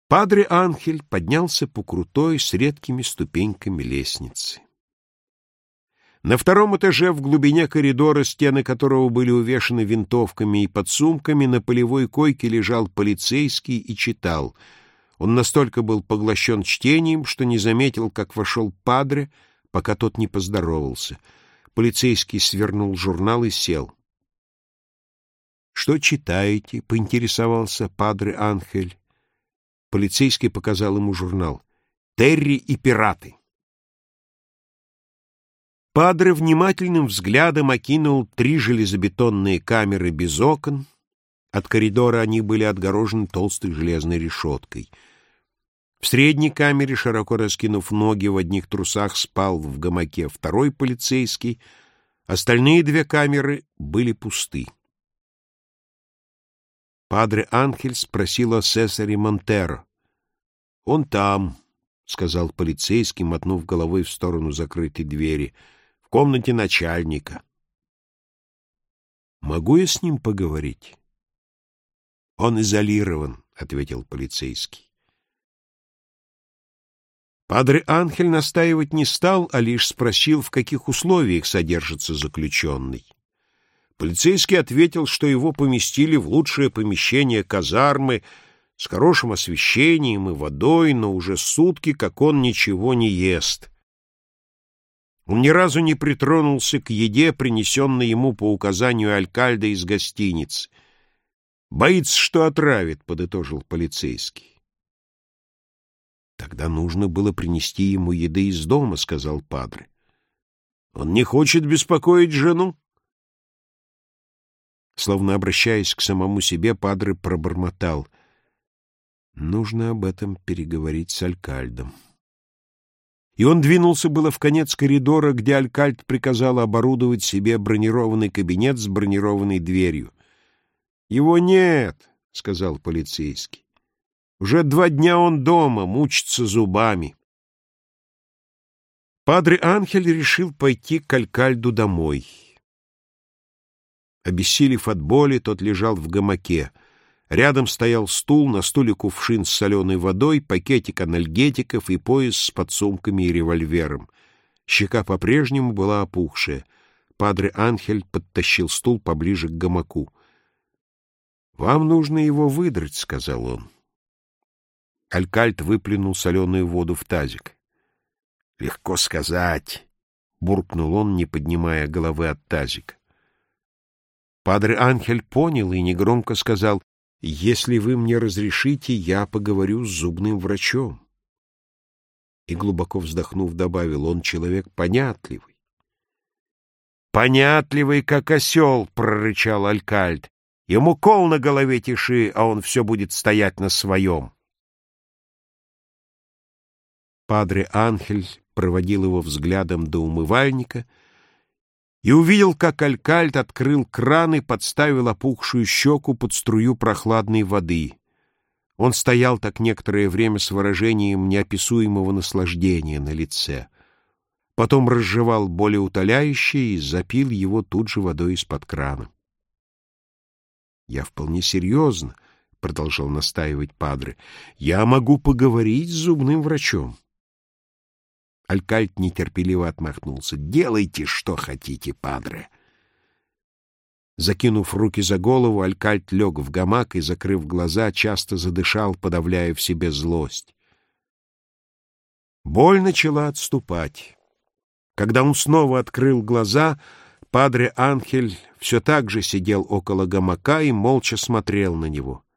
Падре Анхель поднялся по крутой с редкими ступеньками лестницы. На втором этаже, в глубине коридора, стены которого были увешаны винтовками и подсумками, на полевой койке лежал полицейский и читал. Он настолько был поглощен чтением, что не заметил, как вошел Падре, пока тот не поздоровался. Полицейский свернул журнал и сел. «Что читаете?» — поинтересовался Падре Анхель. Полицейский показал ему журнал. «Терри и пираты». Падре внимательным взглядом окинул 3 железобетонные камеры без окон. От коридора они были отгорожены толстой железной решеткой. В средней камере, широко раскинув ноги, в одних трусах спал в гамаке второй полицейский. Остальные 2 камеры были пусты. Падре Анхель спросил о Сесаре Монтеро. «Он там», — сказал полицейский, мотнув головой в сторону закрытой двери, — «в комнате начальника». «Могу я с ним поговорить?» «Он изолирован», — ответил полицейский. Падре Анхель настаивать не стал, а лишь спросил, в каких условиях содержится заключенный. Полицейский ответил, что его поместили в лучшее помещение казармы с хорошим освещением и водой, но уже сутки, как он ничего не ест. Он ни разу не притронулся к еде, принесенной ему по указанию алькальда из гостиницы. «Боится, что отравит», — подытожил полицейский. «Тогда нужно было принести ему еды из дома», — сказал Падре. «Он не хочет беспокоить жену?» Словно обращаясь к самому себе, Падре пробормотал: «Нужно об этом переговорить с алькальдом». И он двинулся было в конец коридора, где алькальд приказал оборудовать себе бронированный кабинет с бронированной дверью. «Его нет», — сказал полицейский. «Уже 2 дня он дома, мучится зубами». Падре Анхель решил пойти к алькальду домой. Обессилев от боли, тот лежал в гамаке. Рядом стоял стул, на стуле кувшин с соленой водой, пакетик анальгетиков и пояс с подсумками и револьвером. Щека по-прежнему была опухшая. Падре Анхель подтащил стул поближе к гамаку. «Вам нужно его выдрать», — сказал он. Алькальд выплюнул соленую воду в тазик. «Легко сказать», — буркнул он, не поднимая головы от тазика. Падре Анхель понял и негромко сказал: «Если вы мне разрешите, я поговорю с зубным врачом». И, глубоко вздохнув, добавил: «Он человек понятливый». «Понятливый, как осел», — прорычал алькальд. «Ему кол на голове тиши, а он все будет стоять на своем». Падре Анхель проводил его взглядом до умывальника и увидел, как алькальд открыл кран и подставил опухшую щеку под струю прохладной воды. Он стоял так некоторое время с выражением неописуемого наслаждения на лице. Потом разжевал болеутоляющее и запил его тут же водой из-под крана. «Я вполне серьезно», — продолжал настаивать Падре, — «я могу поговорить с зубным врачом». Алькальд нетерпеливо отмахнулся. «Делайте, что хотите, Падре». Закинув руки за голову, алькальд лег в гамак и, закрыв глаза, часто задышал, подавляя в себе злость. Боль начала отступать. Когда он снова открыл глаза, Падре Анхель все так же сидел около гамака и молча смотрел на него.